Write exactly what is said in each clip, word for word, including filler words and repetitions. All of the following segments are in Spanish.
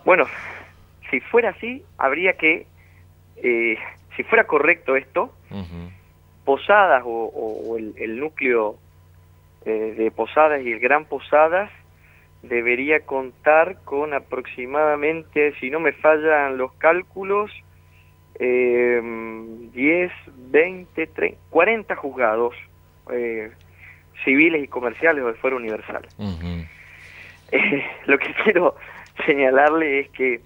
Bueno, si fuera así, habría que, eh, si fuera correcto esto, uh-huh. Posadas o, o, o el, el núcleo eh, de Posadas y el Gran Posadas debería contar con aproximadamente, si no me fallan los cálculos, eh, diez, veinte, treinta, cuarenta juzgados eh, civiles y comerciales o de fuero universal. Uh-huh. Eh, lo que quiero señalarle es que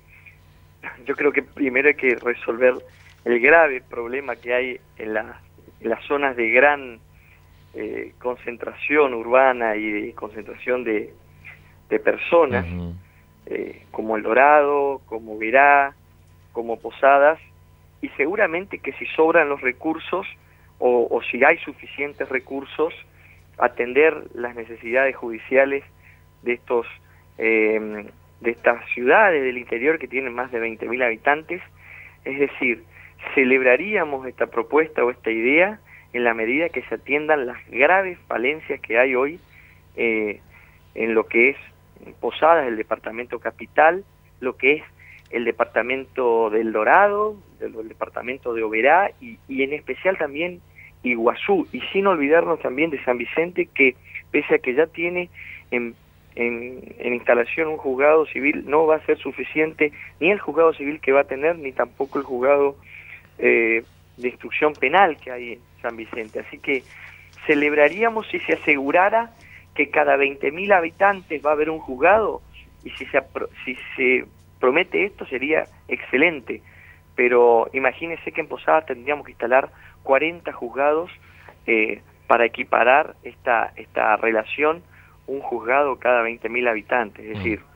yo creo que primero hay que resolver el grave problema que hay en, la, en las zonas de gran eh, concentración urbana y de concentración de, de personas, uh-huh. eh, como El Dorado, como Verá, como Posadas, y seguramente que si sobran los recursos o, o si hay suficientes recursos, atender las necesidades judiciales de estos eh, de estas ciudades del interior que tienen más de veinte mil habitantes. Es decir, celebraríamos esta propuesta o esta idea en la medida que se atiendan las graves falencias que hay hoy eh, en lo que es Posadas, el departamento capital, lo que es el departamento del Dorado, el departamento de Oberá y, y en especial también Iguazú, y sin olvidarnos también de San Vicente, que pese a que ya tiene en, en, en instalación un juzgado civil, no va a ser suficiente ni el juzgado civil que va a tener, ni tampoco el juzgado eh, de instrucción penal que hay en San Vicente. Así que celebraríamos si se asegurara que cada veinte mil habitantes va a haber un juzgado, y si se, si se promete esto sería excelente, pero imagínense que en Posadas tendríamos que instalar cuarenta juzgados eh, para equiparar esta esta relación, un juzgado cada veinte mil habitantes. Es decir,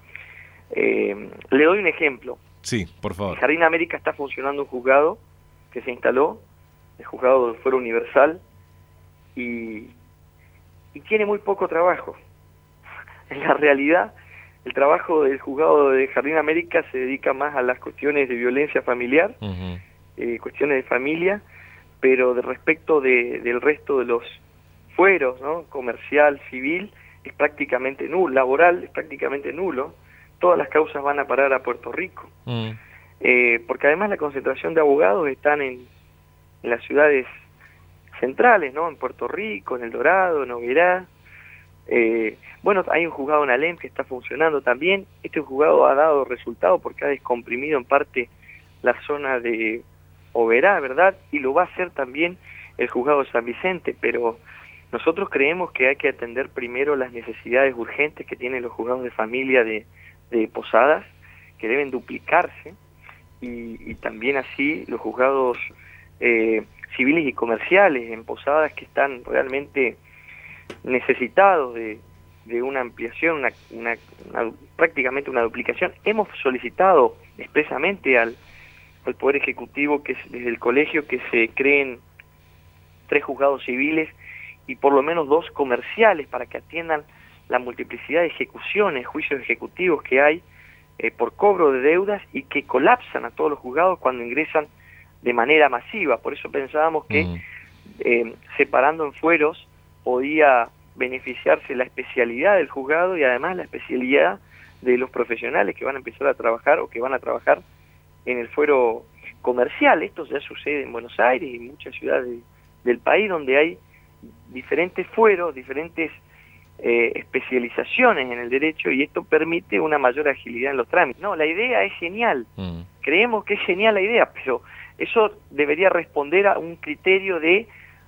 eh, le doy un ejemplo. Sí, por favor. En Jardín América está funcionando un juzgado que se instaló, el juzgado del fuero universal, y, y tiene muy poco trabajo. En la realidad, el trabajo del juzgado de Jardín América se dedica más a las cuestiones de violencia familiar, uh-huh. eh, cuestiones de familia, pero de respecto de, del resto de los fueros, ¿no? Comercial, civil, es prácticamente nulo, laboral es prácticamente nulo. Todas las causas van a parar a Puerto Rico. Uh-huh. Eh, porque además la concentración de abogados están en, en las ciudades centrales, ¿no? En Puerto Rico, en El Dorado, en Oberá. Eh, bueno, hay un juzgado en Alem que está funcionando también. Este juzgado ha dado resultado porque ha descomprimido en parte la zona de Oberá, ¿verdad? Y lo va a hacer también el juzgado de San Vicente, pero nosotros creemos que hay que atender primero las necesidades urgentes que tienen los juzgados de familia de, de Posadas, que deben duplicarse, y, y también así los juzgados eh, civiles y comerciales en Posadas, que están realmente necesitados de, de una ampliación, una, una, una, prácticamente una duplicación. Hemos solicitado expresamente al, al Poder Ejecutivo, que es desde el colegio, que se creen tres juzgados civiles y por lo menos dos comerciales para que atiendan la multiplicidad de ejecuciones, juicios ejecutivos que hay eh, por cobro de deudas y que colapsan a todos los juzgados cuando ingresan de manera masiva. Por eso pensábamos que mm. eh, separando en fueros podía beneficiarse la especialidad del juzgado y además la especialidad de los profesionales que van a empezar a trabajar o que van a trabajar en el fuero comercial. Esto ya sucede en Buenos Aires y en muchas ciudades de, del país donde hay diferentes fueros, diferentes eh, especializaciones en el derecho, y esto permite una mayor agilidad en los trámites. No, la idea es genial, mm. creemos que es genial la idea, pero eso debería responder a un criterio de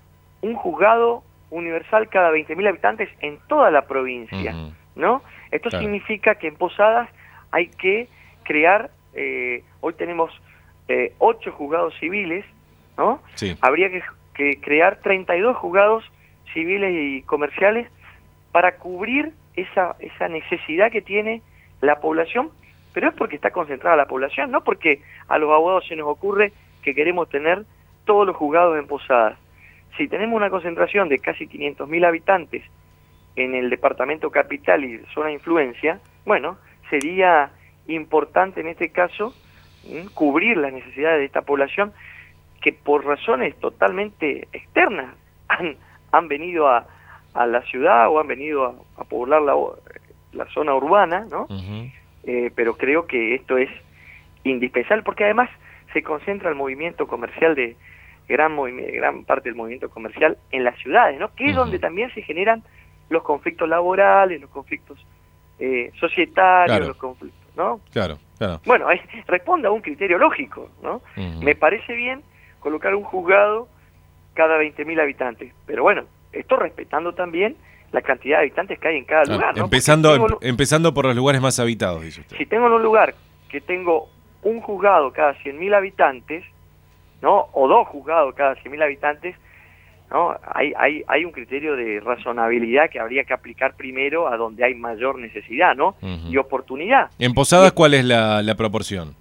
un juzgado universal cada veinte mil habitantes en toda la provincia, uh-huh. ¿no? Esto claro. significa que en Posadas hay que crear, eh, hoy tenemos eh, ocho juzgados civiles, ¿no? Sí. Habría que, que crear treinta y dos juzgados civiles y comerciales para cubrir esa, esa necesidad que tiene la población, pero es porque está concentrada la población, no porque a los abogados se nos ocurre que queremos tener todos los juzgados en Posadas. Si tenemos una concentración de casi quinientos mil habitantes en el departamento capital y zona de influencia, bueno, sería importante en este caso ¿m? cubrir las necesidades de esta población que por razones totalmente externas han, han venido a, a la ciudad o han venido a, a poblar la, la zona urbana, ¿no? Uh-huh. eh, pero creo que esto es indispensable, porque además se concentra el movimiento comercial de gran, gran parte del movimiento comercial en las ciudades, ¿no? Que es Uh-huh. donde también se generan los conflictos laborales, los conflictos eh, societarios, Claro. los conflictos, ¿no? Claro, claro. Bueno, es, responde a un criterio lógico, ¿no? Uh-huh. Me parece bien colocar un juzgado cada veinte mil habitantes, pero bueno, esto respetando también la cantidad de habitantes que hay en cada Claro, lugar, ¿no? empezando, tengo, em, empezando por los lugares más habitados, dice usted. Si tengo en un lugar que tengo un juzgado cada cien mil habitantes, ¿no? O dos juzgados cada cien mil habitantes, ¿no? Hay, hay, hay un criterio de razonabilidad que habría que aplicar primero a donde hay mayor necesidad, ¿no? Uh-huh. Y oportunidad. ¿En Posadas y, cuál es la, la proporción?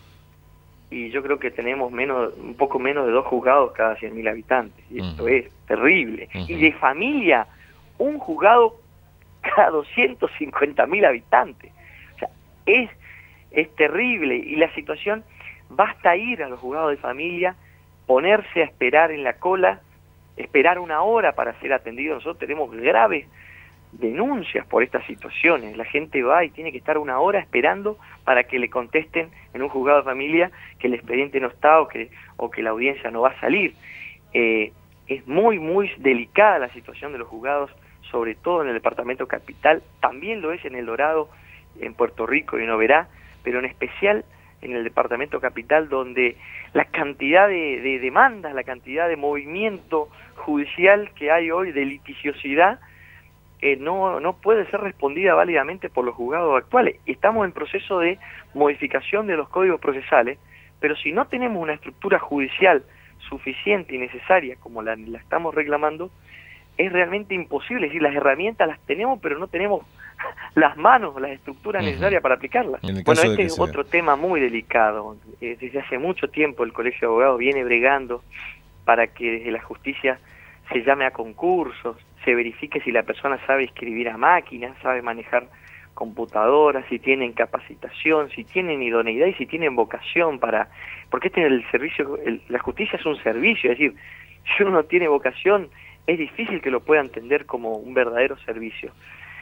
Y yo creo que tenemos menos, un poco menos de dos juzgados cada cien mil habitantes. Y esto Uh-huh. es terrible. Uh-huh. Y de familia, un juzgado cada doscientos cincuenta mil habitantes. O sea, es, es terrible. Y la situación, basta ir a los juzgados de familia, ponerse a esperar en la cola, esperar una hora para ser atendido. Nosotros tenemos graves denuncias por estas situaciones. La gente va y tiene que estar una hora esperando para que le contesten en un juzgado de familia que el expediente no está o que, o que la audiencia no va a salir. Eh, es muy, muy delicada la situación de los juzgados, sobre todo en el departamento capital, también lo es en El Dorado, en Puerto Rico y en Oberá, pero en especial en el departamento capital, donde la cantidad de, de demandas, la cantidad de movimiento judicial que hay hoy, de litigiosidad, eh, no, no puede ser respondida válidamente por los juzgados actuales. Estamos en proceso de modificación de los códigos procesales, pero si no tenemos una estructura judicial suficiente y necesaria como la, la estamos reclamando, es realmente imposible. Es decir, las herramientas las tenemos, pero no tenemos las manos, las estructuras uh-huh. necesarias para aplicarlas. Bueno, este es sea. otro tema muy delicado. Eh, desde hace mucho tiempo el Colegio de Abogados viene bregando para que desde la justicia se llame a concursos, se verifique si la persona sabe escribir a máquina, sabe manejar computadoras, si tienen capacitación, si tienen idoneidad y si tienen vocación para... Porque este es el servicio, el, la justicia es un servicio, es decir, si uno no tiene vocación, es difícil que lo pueda entender como un verdadero servicio.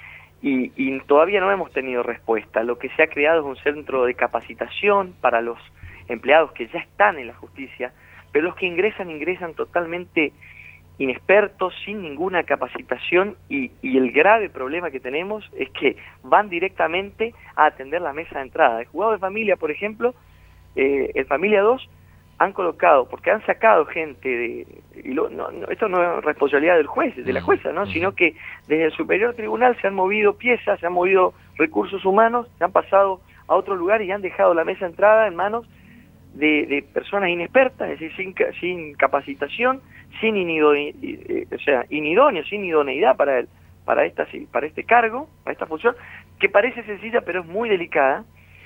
Y, y todavía no hemos tenido respuesta. Lo que se ha creado es un centro de capacitación para los empleados que ya están en la justicia, pero los que ingresan, ingresan totalmente inexpertos, sin ninguna capacitación, y, y el grave problema que tenemos es que van directamente a atender la mesa de entrada. El juzgado de familia, por ejemplo, eh, el Familia dos, han colocado, porque han sacado gente de... Y lo, no, no, esto no es responsabilidad del juez, de la jueza, ¿no? Sino que desde el superior tribunal se han movido piezas, se han movido recursos humanos, se han pasado a otro lugar y han dejado la mesa de entrada en manos de, de personas inexpertas, es decir, sin, sin capacitación, sin inidone, eh, o sea, inidóneo, sin idoneidad para, el, para, esta, para este cargo, para esta función, que parece sencilla pero es muy delicada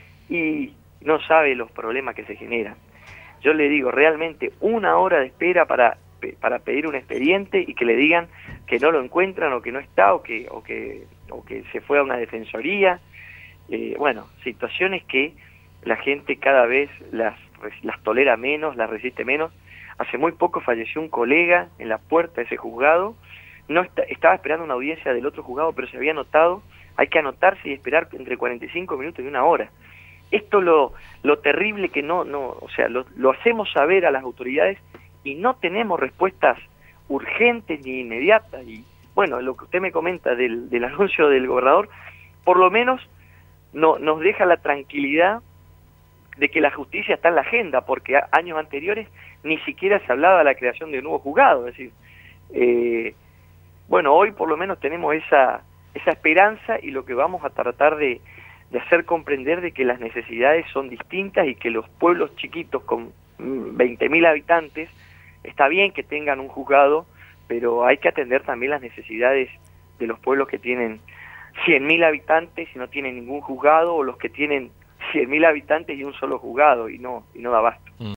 y no sabe los problemas que se generan. Yo le digo, realmente una hora de espera para, para pedir un expediente y que le digan que no lo encuentran o que no está o que, o que, o que se fue a una defensoría. Eh, bueno, situaciones que la gente cada vez las, las tolera menos, las resiste menos. Hace muy poco falleció un colega en la puerta de ese juzgado. No está, estaba esperando una audiencia del otro juzgado, pero se había anotado. Hay que anotarse y esperar entre cuarenta y cinco minutos y una hora. Esto lo, lo terrible que no, no, o sea, lo, lo hacemos saber a las autoridades y no tenemos respuestas urgentes ni inmediatas. Y bueno, lo que usted me comenta del, del anuncio del gobernador, por lo menos no, nos deja la tranquilidad de que la justicia está en la agenda, porque a, años anteriores ni siquiera se hablaba de la creación de un nuevo juzgado. Es decir, eh, bueno, hoy por lo menos tenemos esa, esa esperanza y lo que vamos a tratar de de hacer comprender de que las necesidades son distintas y que los pueblos chiquitos con veinte mil habitantes, está bien que tengan un juzgado, pero hay que atender también las necesidades de los pueblos que tienen cien mil habitantes y no tienen ningún juzgado, o los que tienen cien mil habitantes y un solo juzgado y no, y no da abasto.